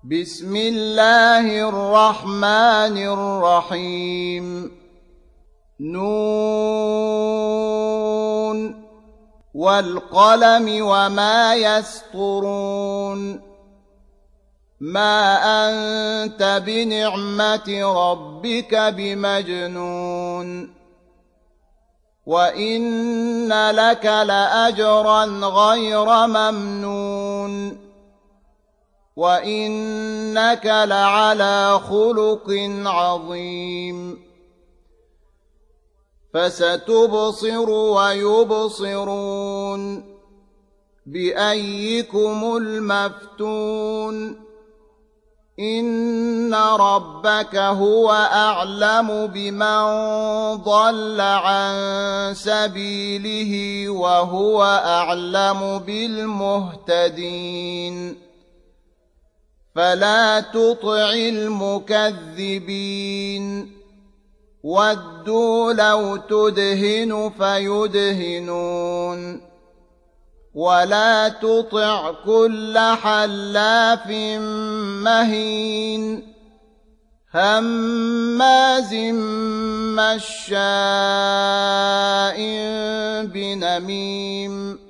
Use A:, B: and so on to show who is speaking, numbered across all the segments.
A: بسم الله الرحمن الرحيم نون والقلم وما يسطرون ما أنت بنعمة ربك بمجنون وإن لك لأجرا غير ممنون وإنك لعلى خلق عظيم فستبصر ويبصرون بأيكم المفتون إن ربك هو أعلم بمن ضل عن سبيله وهو أعلم بالمهتدين فلا تطع المكذبين ودوا لو تدهن فيدهنون ولا تطع كل حلاف مهين هماز مشاء بنميم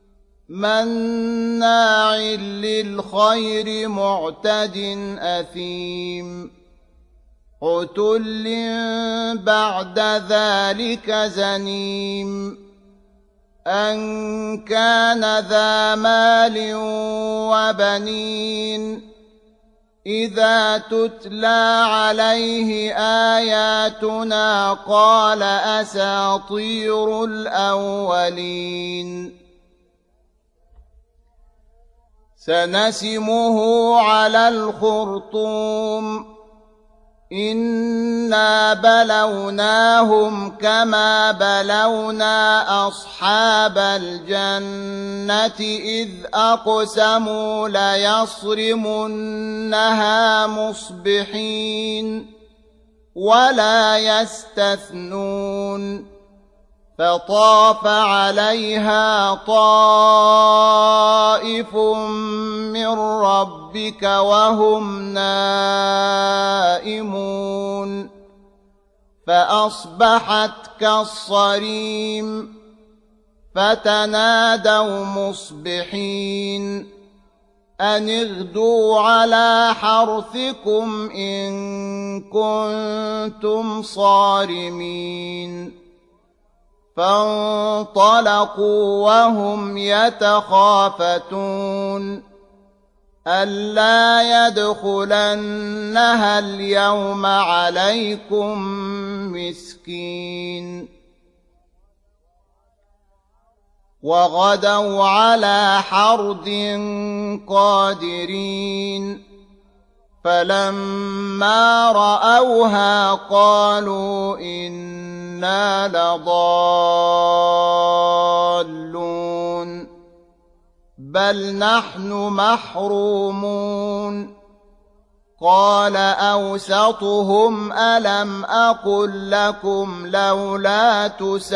A: مناع للخير معتد أثيم عتل بعد ذلك زنيم أن كان ذا مال وبنين إذا تتلى عليه آياتنا قال أساطير الأولين سنسمه على الخرطوم إنا بلوناهم كما بلونا أصحاب الجنة إذ أقسموا ليصرمنها مصبحين ولا يستثنون فطاف عليها طائف من ربك وهم نائمون فأصبحت كالصريم فتنادوا مصبحين أن اغدوا على حرثكم إن كنتم صارمين فانطلقوا وهم يتخافتون ألا يدخلنها اليوم عليكم مسكين وغدوا على حرد قادرين فلما رأوها قالوا إنا لضالون بل نحن محرومون قال أوسطهم ألم أقل لكم لولا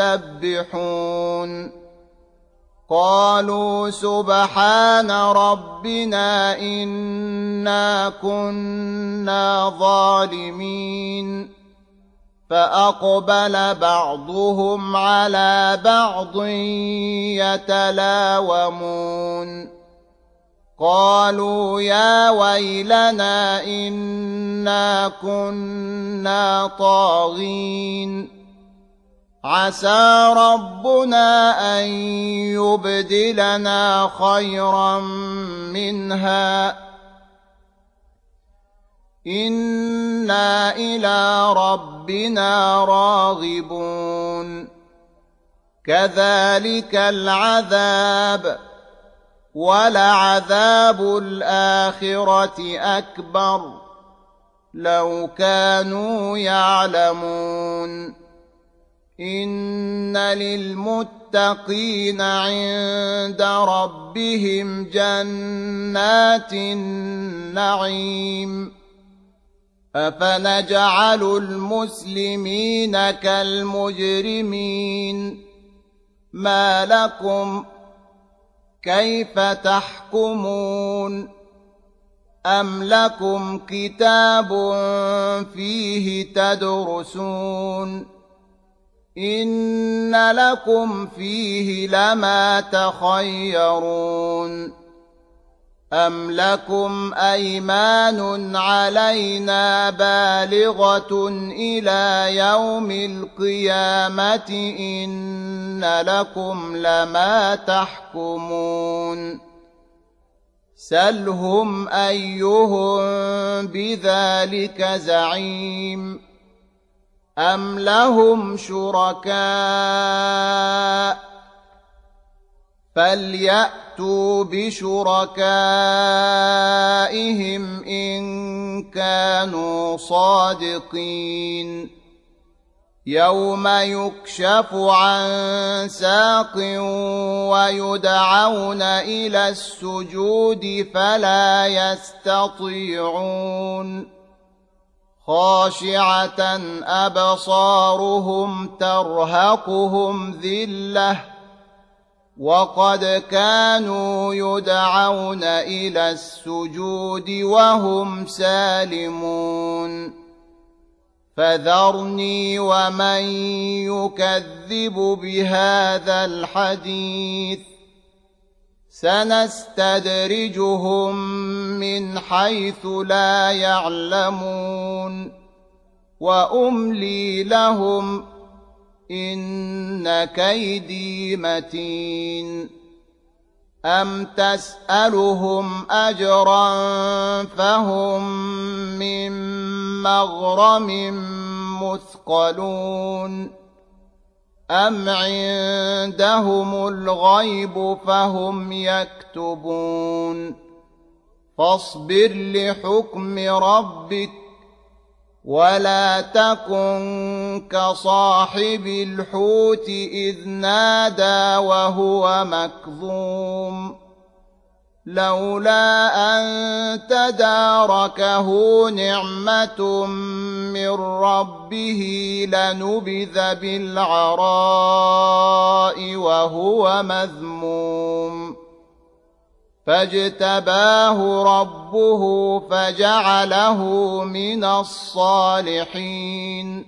A: تسبحون قالوا سبحان ربنا إنا كنا ظالمين فأقبل بعضهم على بعض يتلاومون قالوا يا ويلنا إنا كنا طاغين عسى ربنا أن يبدلنا خيرا منها إنا إلى ربنا راغبون كذلك العذاب ولعذاب الآخرة أكبر لو كانوا يعلمون إن للمتقين عند ربهم جنات النعيم أفنجعل المسلمين كالمجرمين ما لكم كيف تحكمون أم لكم كتاب فيه تدرسون إن لكم فيه لما تخيرون أم لكم أيمان علينا بالغة إلى يوم القيامة إن لكم لما تحكمون سلهم أيهم بذلك زعيم أم لهم شركاء فليأتوا بشركائهم إن كانوا صادقين يوم يكشف عن ساق ويدعون إلى السجود فلا يستطيعون خاشعة أبصارهم ترهقهم ذلة وقد كانوا يدعون إلى السجود وهم سالمون فذرني ومن يكذب بهذا الحديث سنستدرجهم من حيث لا يعلمون وأملي لهم إن كيدي متين أم تسألهم أجرا فهم من مغرم مثقلون أم عندهم الغيب فهم يكتبون فاصبر لحكم ربك ولا تكن كصاحب الحوت إذ نادى وهو مكظوم لولا أن تداركه نعمة من ربه لنبذ بالعراء وهو مذموم فاجتباه ربه فجعله من الصالحين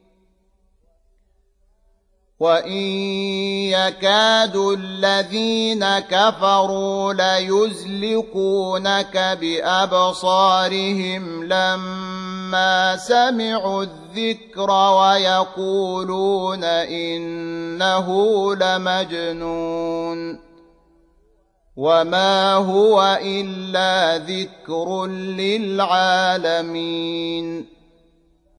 A: وإن يكاد الذين كفروا ليزلقونك بأبصارهم لما سمعوا الذكر ويقولون إنه لمجنون وما هو إلا ذكر للعالمين